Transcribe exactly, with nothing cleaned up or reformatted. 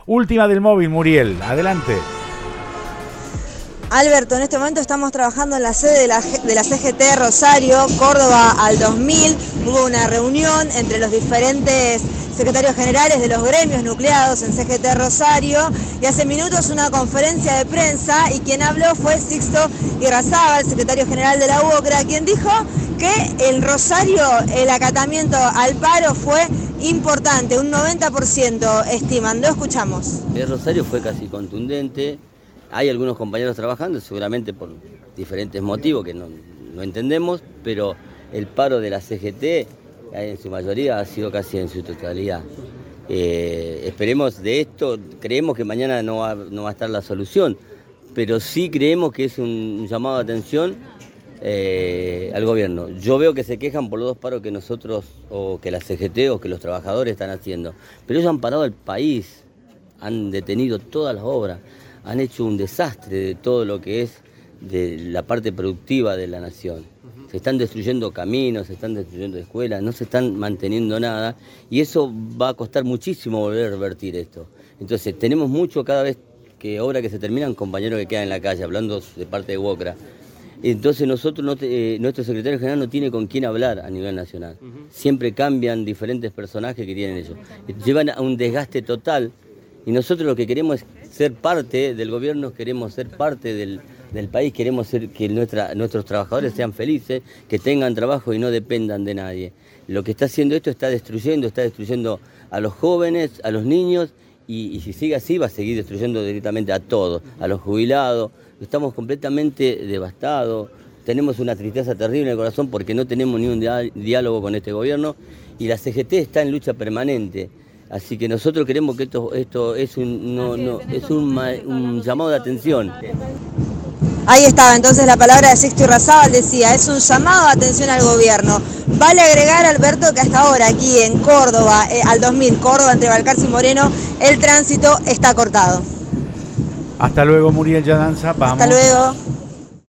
Última del móvil, Muriel, adelante. Alberto, en este momento estamos trabajando en la sede de la, de la C G T Rosario, Córdoba al dos mil. Hubo una reunión entre los diferentes secretarios generales de los gremios nucleados en C G T Rosario y hace minutos una conferencia de prensa y quien habló fue Sixto Irrazábal, secretario general de la UOCRA, quien dijo que en Rosario el acatamiento al paro fue importante, un noventa por ciento estiman. Lo escuchamos. El Rosario fue casi contundente. Hay algunos compañeros trabajando, seguramente por diferentes motivos que no, no entendemos, pero el paro de la C G T en su mayoría ha sido casi en su totalidad. Eh, esperemos de esto, creemos que mañana no va, no va a estar la solución, pero sí creemos que es un, un llamado de atención eh, al gobierno. Yo veo que se quejan por los dos paros que nosotros, o que la C G T o que los trabajadores están haciendo, pero ellos han parado el país, han detenido todas las obras, han hecho un desastre de todo lo que es de la parte productiva de la nación. Se están destruyendo caminos, se están destruyendo escuelas, no se están manteniendo nada y eso va a costar muchísimo volver a revertir esto. Entonces tenemos mucho cada vez que obras que se terminan, compañeros que quedan en la calle, hablando de parte de UOCRA. Entonces nosotros, no te, eh, nuestro secretario general no tiene con quién hablar a nivel nacional. Uh-huh. Siempre cambian diferentes personajes que tienen ellos. Llevan a un desgaste total. Y nosotros lo que queremos es ser parte del gobierno, queremos ser parte del, del país, queremos ser que nuestra, nuestros trabajadores sean felices, que tengan trabajo y no dependan de nadie. Lo que está haciendo esto está destruyendo, está destruyendo a los jóvenes, a los niños, y, y si sigue así va a seguir destruyendo directamente a todos, a los jubilados. Estamos completamente devastados, tenemos una tristeza terrible en el corazón porque no tenemos ni un diálogo con este gobierno y la C G T está en lucha permanente. Así que nosotros creemos que esto, esto es, un, no, no, es un, un llamado de atención. Ahí estaba entonces la palabra de Sixto Irrazábal, decía, es un llamado de atención al gobierno. Vale agregar, Alberto, que hasta ahora aquí en Córdoba, eh, al dos mil, Córdoba entre Balcarce y Moreno, el tránsito está cortado. Hasta luego, Muriel Yadanza. Vamos. Hasta luego.